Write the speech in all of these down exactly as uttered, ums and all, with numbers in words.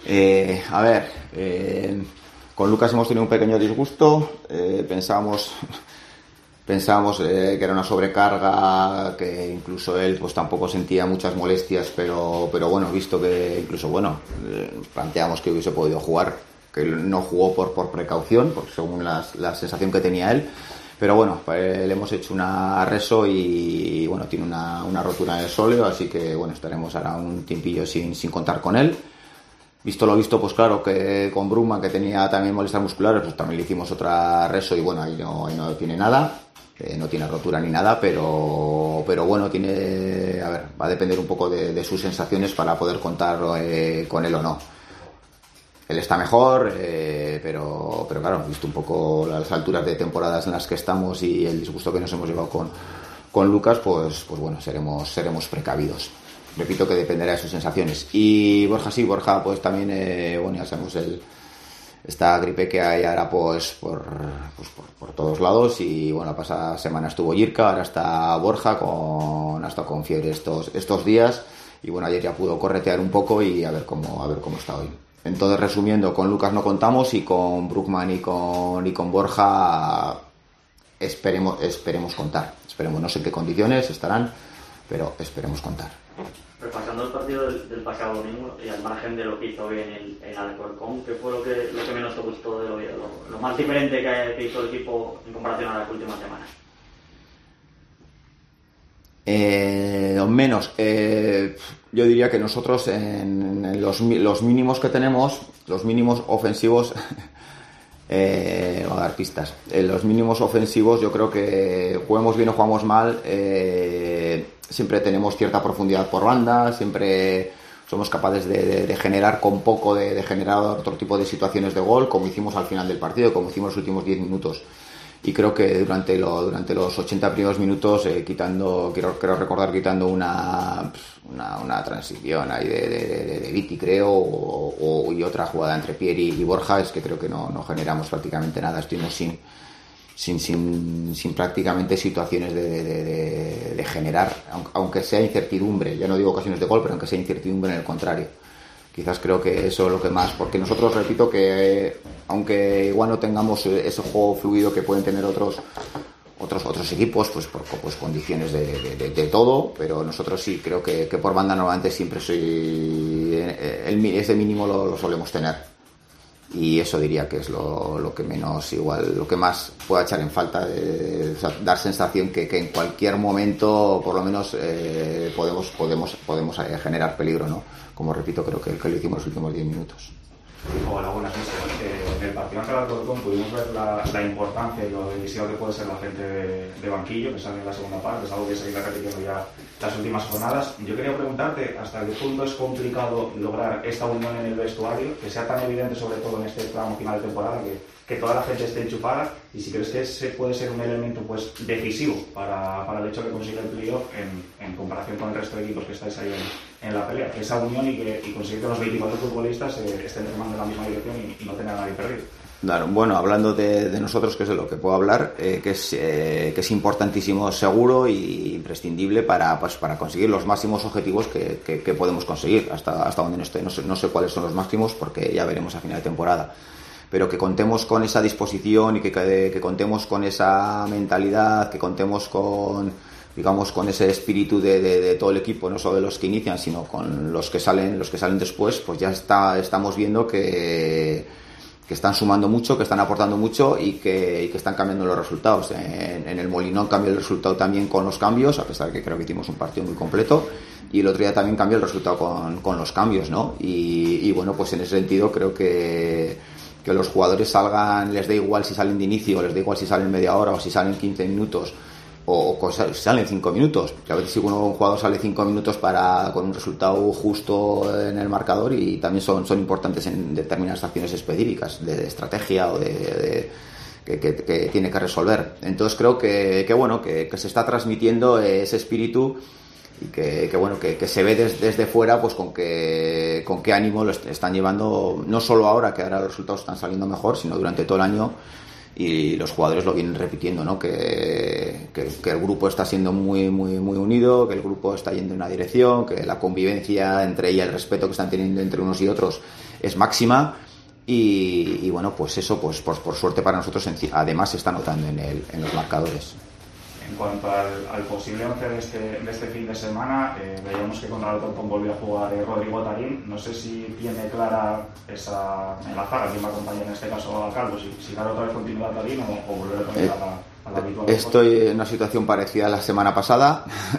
Eh, a ver, eh, con Lucas hemos tenido un pequeño disgusto. Eh, pensábamos, pensábamos eh, que era una sobrecarga, que incluso él pues tampoco sentía muchas molestias, pero, pero bueno, visto que incluso bueno, eh, planteamos que hubiese podido jugar, que no jugó por, por precaución, por, según las, la sensación que tenía él. Pero bueno, le hemos hecho una reso y bueno, tiene una, una rotura en el sóleo, así que bueno, estaremos ahora un tiempillo sin, sin contar con él. Visto lo visto, pues claro, que con Bruma, que tenía también molestias musculares, pues también le hicimos otra reso y bueno, ahí no, ahí no tiene nada, eh, no tiene rotura ni nada, pero, pero bueno, tiene, a ver, va a depender un poco de, de sus sensaciones para poder contar eh, con él o no. Él está mejor, eh, pero, pero claro, visto un poco las alturas de temporadas en las que estamos y el disgusto que nos hemos llevado con, con Lucas, pues, pues bueno, seremos, seremos precavidos. Repito que dependerá de sus sensaciones. Y Borja sí, Borja pues también, eh, bueno, ya sabemos el, esta gripe que hay ahora pues por, pues por, por todos lados y bueno, la pasada semana estuvo Jirka, ahora está Borja con, hasta con fiebre estos, estos días y bueno, ayer ya pudo corretear un poco y a ver cómo, a ver cómo está hoy. Entonces, resumiendo, con Lucas no contamos y con Brugman y con, y con Borja esperemos, esperemos contar. Esperemos, no sé en qué condiciones estarán, pero esperemos contar. Repasando el partido del, del pasado domingo y al margen de lo que hizo bien el, el Alcorcón, ¿qué fue lo que, lo que menos te gustó de lo, lo, lo más diferente que, que hizo el equipo en comparación a las últimas semanas? Eh, lo menos, eh, yo diría que nosotros en, en los, los mínimos que tenemos, los mínimos ofensivos, eh, voy a dar pistas, en los mínimos ofensivos yo creo que juguemos bien o jugamos mal, eh, siempre tenemos cierta profundidad por banda, siempre somos capaces de, de, de generar con poco, de, de generar otro tipo de situaciones de gol, como hicimos al final del partido, como hicimos los últimos diez minutos. Y creo que durante, lo, durante los ochenta primeros minutos, eh, quitando, quiero, quiero recordar, quitando una, una, una transición ahí de, de, de, de Viti, creo, o, o, y otra jugada entre Pieri y Borja, es que creo que no, no generamos prácticamente nada. Estuvimos sin, sin, sin, sin prácticamente situaciones de, de, de, de generar, aunque sea incertidumbre, ya no digo ocasiones de gol, pero aunque sea incertidumbre en el contrario. Quizás creo que eso es lo que más, porque nosotros, repito, que eh, aunque igual no tengamos ese juego fluido que pueden tener otros otros otros equipos, pues por pues, condiciones de, de, de, de todo, pero nosotros sí, creo que, que por banda normalmente siempre soy el, ese mínimo lo, lo solemos tener. Y eso diría que es lo, lo que menos, igual, lo que más pueda echar en falta, de, o sea, dar sensación que, que en cualquier momento, por lo menos, eh, podemos podemos podemos generar peligro, ¿no? Como repito, creo que, que lo hicimos los últimos diez minutos. Hola, buenas noches. Eh, en el partido ante el Alcorcón pudimos ver la, la importancia y lo decisivo que puede ser la gente de, de banquillo, que sale en la segunda parte, es algo que se irá repitiendo ya las últimas jornadas. Yo quería preguntarte hasta qué punto es complicado lograr esta unión en el vestuario, que sea tan evidente, sobre todo en este tramo final de temporada, que, que toda la gente esté enchufada, y si crees que ese puede ser un elemento pues decisivo para, para el hecho de conseguir el playoff en, en comparación con el resto de equipos que estáis ahí en, en la pelea, que esa unión y, que, y conseguir que los veinticuatro futbolistas eh, estén remando en la misma dirección y, y no tengan a nadie perdido. Claro, bueno, hablando de, de nosotros, que es de lo que puedo hablar, eh, que, es, eh, que es importantísimo, seguro y imprescindible para, pues, para conseguir los máximos objetivos que, que, que podemos conseguir, hasta, hasta donde no esté. No sé, no sé cuáles son los máximos porque ya veremos a final de temporada. Pero que contemos con esa disposición y que, que, que contemos con esa mentalidad, que contemos con, digamos, con ese espíritu de, de, de todo el equipo, no solo de los que inician, sino con los que salen, los que salen después, pues ya está, estamos viendo que que están sumando mucho, que están aportando mucho y que, y que están cambiando los resultados. En, en el Molinón cambió el resultado también con los cambios, a pesar de que creo que hicimos un partido muy completo, y el otro día también cambió el resultado con, con los cambios, ¿no? Y, y bueno, pues en ese sentido creo que, que los jugadores salgan, les da igual si salen de inicio, les da igual si salen media hora o si salen quince minutos, o, o si salen cinco minutos, que a veces si uno, un jugador sale cinco minutos para con un resultado justo en el marcador, y también son, son importantes en determinadas acciones específicas de, de estrategia o de, de que, que, que tiene que resolver. Entonces creo que, que bueno, que, que se está transmitiendo ese espíritu y que, que bueno, que, que se ve des, desde fuera, pues con que con qué ánimo lo están llevando, no solo ahora que ahora los resultados están saliendo mejor, sino durante todo el año. y los jugadores lo vienen repitiendo, ¿no? Que, que, que el grupo está siendo muy, muy, muy unido, que el grupo está yendo en una dirección, que la convivencia entre ella, el respeto que están teniendo entre unos y otros es máxima. Y, y bueno, pues eso, pues por, por suerte para nosotros, además se está notando en, el, en los marcadores. En cuanto al, al posible once de este, de este fin de semana, eh, veíamos que contra el Alcorcón volvió a jugar eh, Rodrigo Tarín. No sé si tiene clara esa en la zaga, quien va a acompañar en este caso a Calvo, si, si dará otra vez continuidad a Tarín o, o volver a poner eh, a la, a la habitual. Estoy en una situación parecida a la semana pasada.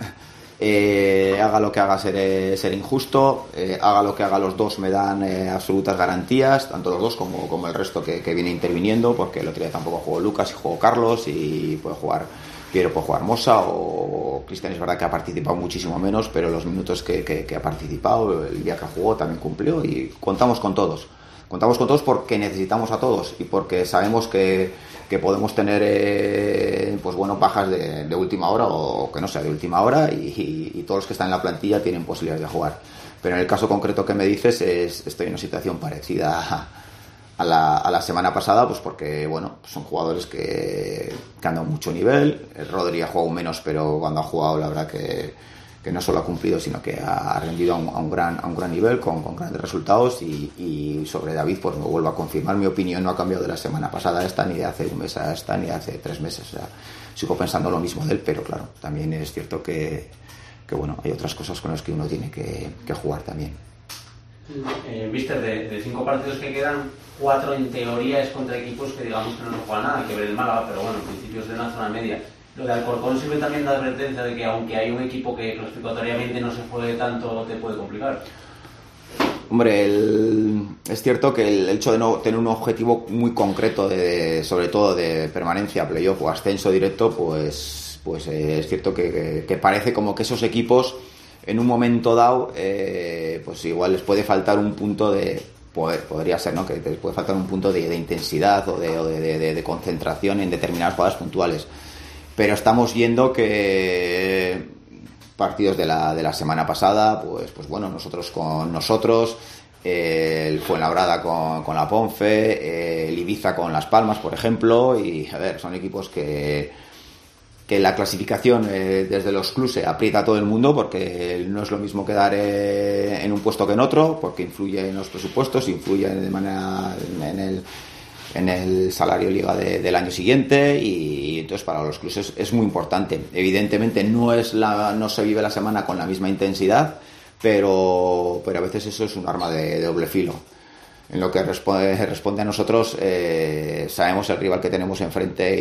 Eh, haga lo que haga seré, seré injusto, eh, haga lo que haga los dos me dan eh, absolutas garantías, tanto los dos como, como el resto que, que viene interviniendo, porque el otro día tampoco jugó Lucas y jugó Carlos, y puede jugar Piero, puede jugar Mosa, o Cristian es verdad que ha participado muchísimo menos, pero los minutos que, que, que ha participado, el día que jugó también cumplió, y contamos con todos. Contamos con todos porque necesitamos a todos y porque sabemos que, que podemos tener eh, pues bueno, bajas de, de última hora o que no sea de última hora y, y, y todos los que están en la plantilla tienen posibilidades de jugar. Pero en el caso concreto que me dices, es, estoy en una situación parecida a, a, la, a la semana pasada, pues porque bueno, son jugadores que, que han dado mucho nivel. El Rodri ha jugado menos, pero cuando ha jugado la verdad que que no solo ha cumplido, sino que ha rendido a un, a un, gran, a un gran nivel, con, con grandes resultados, y, y sobre David, pues me vuelvo a confirmar, mi opinión no ha cambiado de la semana pasada a esta, ni de hace un mes a esta, ni de hace tres meses, o sea, sigo pensando lo mismo de él, pero claro, también es cierto que, que bueno, hay otras cosas con las que uno tiene que, que jugar también. Eh, Mister, de, de cinco partidos que quedan, cuatro en teoría es contra equipos que digamos que no nos juegan nada, que ver el Málaga, pero bueno, en principio es de una zona media. Lo de Alcorcón sirve también de advertencia de que aunque hay un equipo que clasificatoriamente no se juegue tanto, te puede complicar. Hombre, el, es cierto que el hecho de no tener un objetivo muy concreto, de, de, sobre todo de permanencia, playoff o ascenso directo, pues, pues eh, es cierto que, que, que parece como que esos equipos en un momento dado, eh, pues igual les puede faltar un punto de... Poder, podría ser, ¿no? Que les puede faltar un punto de, de intensidad o, de, o de, de, de concentración en determinadas jugadas puntuales. Pero estamos viendo que partidos de la, de la semana pasada, pues, pues bueno, nosotros con nosotros, eh, el Fuenlabrada con, con la Ponfe, eh, el Ibiza con Las Palmas, por ejemplo, y a ver, son equipos que, que la clasificación eh, desde los clubes aprieta a todo el mundo, porque no es lo mismo quedar eh, en un puesto que en otro, porque influye en los presupuestos, influye de manera en el en el salario liga de, del año siguiente, y entonces para los clubes es, es muy importante. Evidentemente no es la no se vive la semana con la misma intensidad, pero pero a veces eso es un arma de, de doble filo. En lo que responde, responde a nosotros, eh, sabemos el rival que tenemos enfrente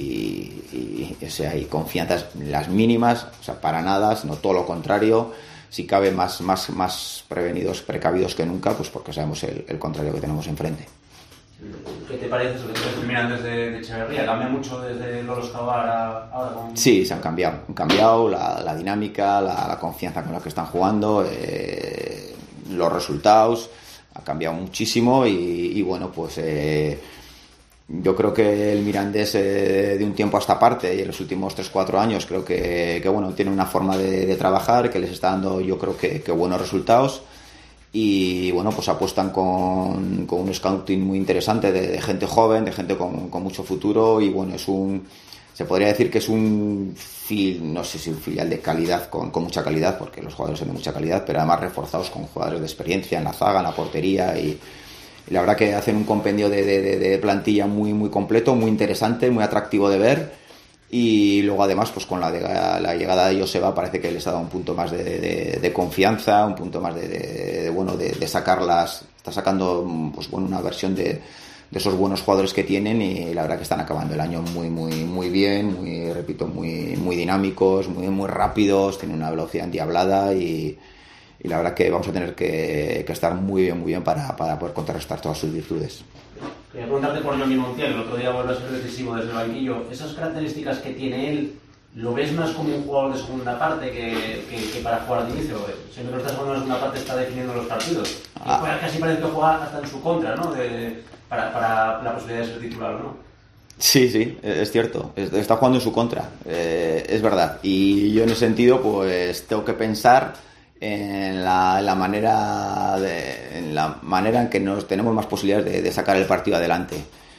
y, y o sea, hay confianzas las mínimas, o sea, para nada, sino todo lo contrario, si cabe más más más prevenidos, precavidos que nunca, pues porque sabemos el, el contrario que tenemos enfrente. ¿Qué te parece sobre todo terminantes de, de Echeverría? ¿Cambia mucho desde Loros Cabar a ahora con...? Sí, se han cambiado. Han cambiado la, la dinámica, la, la confianza con la que están jugando, eh, los resultados, ha cambiado muchísimo y, y bueno, pues eh, yo creo que el Mirandés eh, de un tiempo a esta parte y en los últimos tres cuatro años creo que, que bueno, tiene una forma de, de trabajar que les está dando, yo creo que, que buenos resultados. Y bueno, pues apuestan con, con un scouting muy interesante de, de gente joven, de gente con, con mucho futuro, y bueno, es un, se podría decir que es un fil, no sé si un filial de calidad, con, con mucha calidad, porque los jugadores son de mucha calidad, pero además reforzados con jugadores de experiencia en la zaga, en la portería, y, y la verdad que hacen un compendio de, de, de plantilla muy, muy completo, muy interesante, muy atractivo de ver. Y luego además pues con la, de, la llegada de Joseba parece que les ha dado un punto más de, de, de confianza, un punto más de, de, de bueno de, de sacarlas, está sacando pues bueno una versión de, de esos buenos jugadores que tienen, y la verdad que están acabando el año muy muy muy bien, muy repito muy muy dinámicos, muy muy rápidos, tienen una velocidad endiablada, y, y la verdad que vamos a tener que, que estar muy bien muy bien para, para poder contrarrestar todas sus virtudes. Quería preguntarte por Johnny Montiel, el otro día vuelve a ser decisivo desde el banquillo. Esas características que tiene él, ¿lo ves más como un jugador de segunda parte que, que, que para jugar de inicio? Siempre que lo estás jugando en la segunda parte está definiendo los partidos. Ah. Y casi parece que juega hasta en su contra, ¿no? De, para, para la posibilidad de ser titular, ¿no? Sí, sí, es cierto. Está jugando en su contra, eh, es verdad. Y yo en ese sentido, pues tengo que pensar en la, en la manera de, en la manera en que nos tenemos más posibilidades de, de sacar el partido adelante.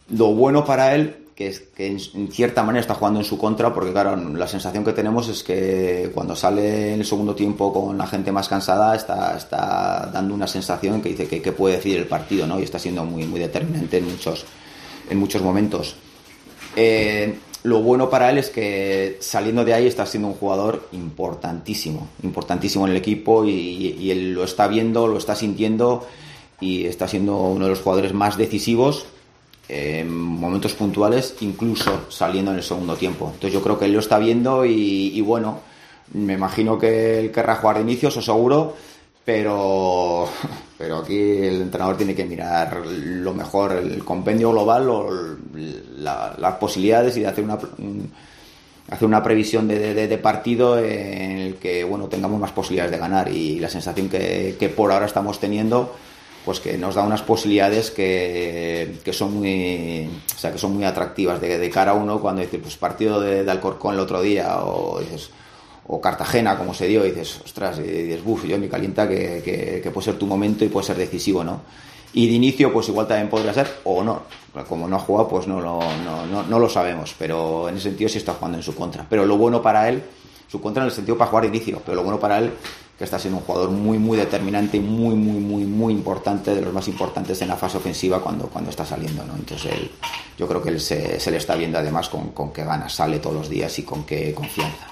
Lo bueno para él, que es que en, en cierta manera está jugando en su contra, porque claro, la sensación que tenemos es que cuando sale en el segundo tiempo con la gente más cansada, está, está dando una sensación que dice que, que puede decidir el partido, ¿no? Y está siendo muy, muy determinante en muchos, en muchos momentos. Eh, lo bueno para él es que saliendo de ahí está siendo un jugador importantísimo, importantísimo en el equipo y, y él lo está viendo, lo está sintiendo y está siendo uno de los jugadores más decisivos en momentos puntuales, incluso saliendo en el segundo tiempo. Entonces yo creo que él lo está viendo y, y bueno, me imagino que él querrá jugar de inicio, eso seguro, pero pero aquí el entrenador tiene que mirar lo mejor, el compendio global o la, las posibilidades y de hacer una un, hacer una previsión de, de, de partido en el que bueno tengamos más posibilidades de ganar, y la sensación que, que por ahora estamos teniendo pues que nos da unas posibilidades que, que son muy o sea que son muy atractivas de, de cara a uno cuando dices pues partido de, de Alcorcón el otro día o dices o Cartagena como se dio y dices ostras y dices buf yo me calienta que, que, que puede ser tu momento y puede ser decisivo, ¿no? Y de inicio pues igual también podría ser o no, como no ha jugado pues no lo, no, no, no lo sabemos, pero en ese sentido sí está jugando en su contra, pero lo bueno para él, su contra en el sentido para jugar de inicio, pero lo bueno para él que está siendo un jugador muy muy determinante y muy muy muy muy importante, de los más importantes en la fase ofensiva cuando, cuando está saliendo, ¿no? Entonces él, yo creo que él se, se le está viendo además con, con qué ganas sale todos los días y con qué confianza.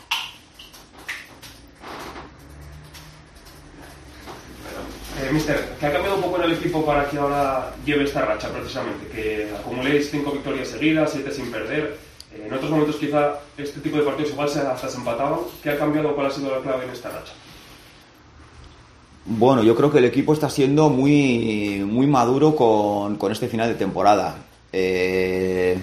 Eh, mister, ¿qué ha cambiado un poco en el equipo para que ahora lleve esta racha precisamente? Que acumuléis cinco victorias seguidas, siete sin perder. Eh, en otros momentos quizá este tipo de partidos igual se, hasta se empataban. ¿Qué ha cambiado? ¿Cuál ha sido la clave en esta racha? Bueno, yo creo que el equipo está siendo muy, muy maduro con, con este final de temporada. Eh,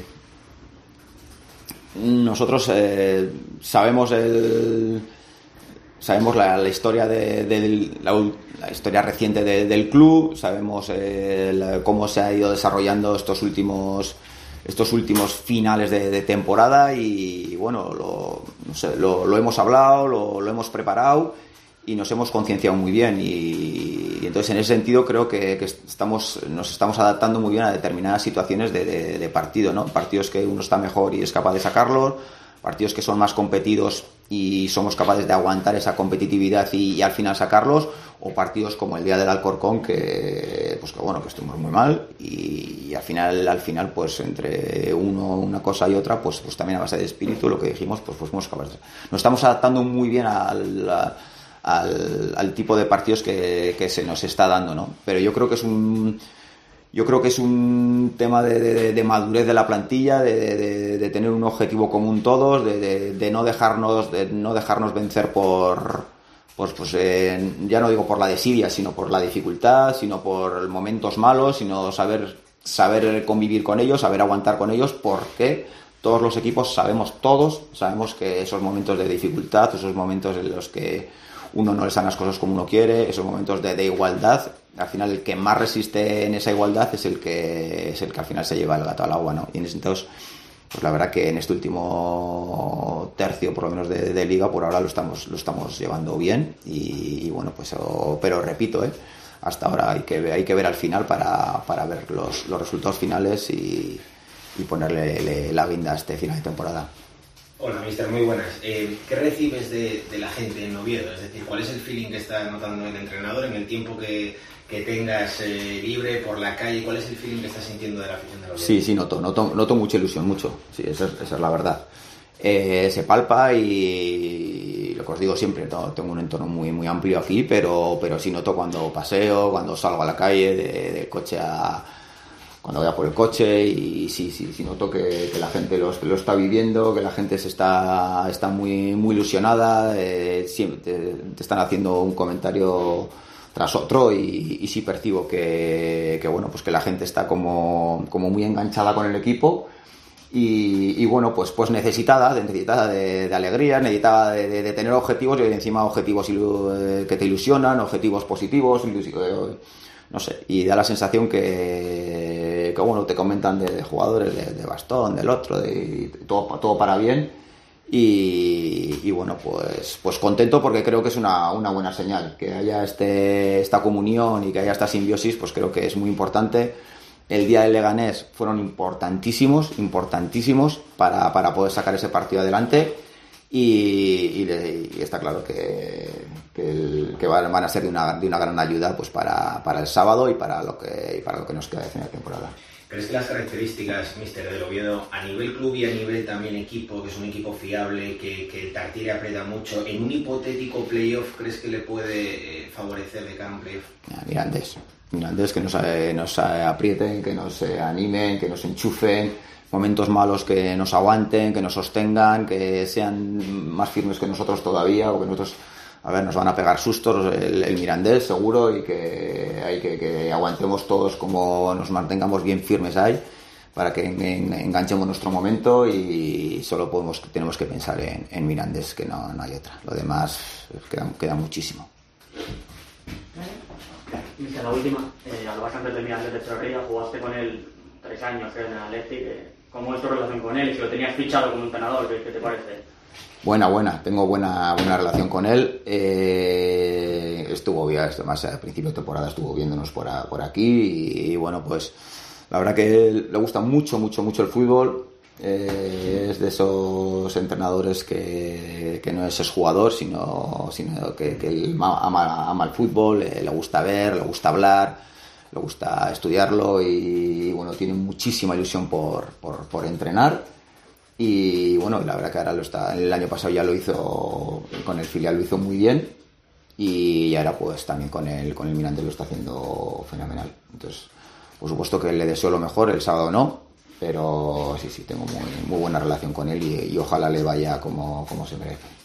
nosotros eh, sabemos el, sabemos la, la historia de, de la, la historia reciente de, del club, sabemos eh, la, cómo se ha ido desarrollando estos últimos estos últimos finales de, de temporada y bueno, lo, no sé, lo, lo hemos hablado, lo, lo hemos preparado y nos hemos concienciado muy bien y, y entonces en ese sentido creo que, que estamos nos estamos adaptando muy bien a determinadas situaciones de, de, de partido, ¿no? Partidos que uno está mejor y es capaz de sacarlos, partidos que son más competidos y somos capaces de aguantar esa competitividad y, y al final sacarlos, o partidos como el día del Alcorcón que pues que bueno que estuvimos muy mal y, y al final al final pues entre uno una cosa y otra pues pues también a base de espíritu lo que dijimos pues pues somos capaces. Nos estamos adaptando muy bien al a, Al, al tipo de partidos que, que se nos está dando, ¿no? Pero yo creo que es un yo creo que es un tema de, de, de madurez de la plantilla, de, de, de tener un objetivo común todos, de, de, de no dejarnos de no dejarnos vencer por pues pues eh, ya no digo por la desidia, sino por la dificultad, sino por momentos malos, sino saber saber convivir con ellos, saber aguantar con ellos, porque todos los equipos sabemos todos sabemos que esos momentos de dificultad, esos momentos en los que uno no le salen las cosas como uno quiere, esos momentos de, de igualdad, al final el que más resiste en esa igualdad es el que es el que al final se lleva el gato al agua, ¿no? Y en ese entonces, pues la verdad que en este último tercio, por lo menos de, de liga, por ahora lo estamos lo estamos llevando bien y, y bueno, pues oh, pero repito, ¿eh? Hasta ahora hay que hay que ver al final para, para ver los, los resultados finales y, y ponerle le, la guinda a este final de temporada. Hola, mister, muy buenas. Eh, ¿Qué recibes de, de la gente en Oviedo? Es decir, ¿cuál es el feeling que está notando el entrenador en el tiempo que, que tengas eh, libre por la calle? ¿Cuál es el feeling que estás sintiendo de la afición de Oviedo? Sí, sí, noto, noto, noto mucha ilusión, mucho. Sí, esa es, esa es la verdad. Eh, se palpa y lo que os digo siempre, no, tengo un entorno muy muy amplio aquí, pero, pero sí noto cuando paseo, cuando salgo a la calle, de, del coche a... cuando voy a por el coche y sí, sí, sí noto que, que la gente lo, lo está viviendo, que la gente se está, está muy, muy ilusionada, eh, siempre te, te están haciendo un comentario tras otro y, y sí percibo que, que bueno, pues que la gente está como, como muy enganchada con el equipo y, y bueno, pues, pues necesitada, necesitada de, de alegría, necesitada de, de, de tener objetivos y encima objetivos ilu- que te ilusionan, objetivos positivos, ilusiones, no sé, y da la sensación que, que bueno, te comentan de, de jugadores, de, de Bastón, del otro, de, de todo, todo para bien y, y bueno, pues pues contento porque creo que es una, una buena señal, que haya este esta comunión y que haya esta simbiosis, pues creo que es muy importante el día del Leganés fueron importantísimos, importantísimos para, para poder sacar ese partido adelante. Y, y, y está claro que, que, el, que van a ser de una, de una gran ayuda pues para, para el sábado y para lo que, y para lo que nos queda de final de temporada. ¿Crees que las características, míster, del Oviedo, a nivel club y a nivel también equipo, que es un equipo fiable, que, que el Tartiere aprieta mucho, en un hipotético playoff, crees que le puede eh, favorecer de cara a un playoff? Mirandés, Mirandés que nos, eh, nos aprieten, que nos eh, animen, que nos enchufen, momentos malos que nos aguanten, que nos sostengan, que sean más firmes que nosotros todavía, o que nosotros, a ver, nos van a pegar sustos el, el Mirandés seguro, y que hay que, que aguantemos todos, como nos mantengamos bien firmes ahí, para que en, en, enganchemos nuestro momento, y solo podemos tenemos que pensar en, en Mirandés, que no, no hay otra. Lo demás queda, queda muchísimo. Y la última, eh, hablabas antes de Mirandés de Echeverría, jugaste con él tres años en el Athletic. Eh, ¿Cómo es tu relación con él? Y si lo tenías fichado como entrenador, ¿qué, qué te parece? Buena, buena, tengo buena buena relación con él. Eh, estuvo bien, además al principio de temporada estuvo viéndonos por, a, por aquí, y, y bueno, pues la verdad que él, le gusta mucho, mucho, mucho el fútbol. Eh, es de esos entrenadores que, que no es exjugador, sino, sino que, que él ama, ama el fútbol, eh, le gusta ver, le gusta hablar, le gusta estudiarlo, y, y bueno, tiene muchísima ilusión por, por, por entrenar. Y bueno, la verdad que ahora lo está, el año pasado ya lo hizo con el filial, lo hizo muy bien, y ahora pues también con el con el Mirandés lo está haciendo fenomenal. Entonces, por supuesto que le deseo lo mejor, el sábado no, pero sí, sí, tengo muy, muy buena relación con él, y, y ojalá le vaya como, como se merece.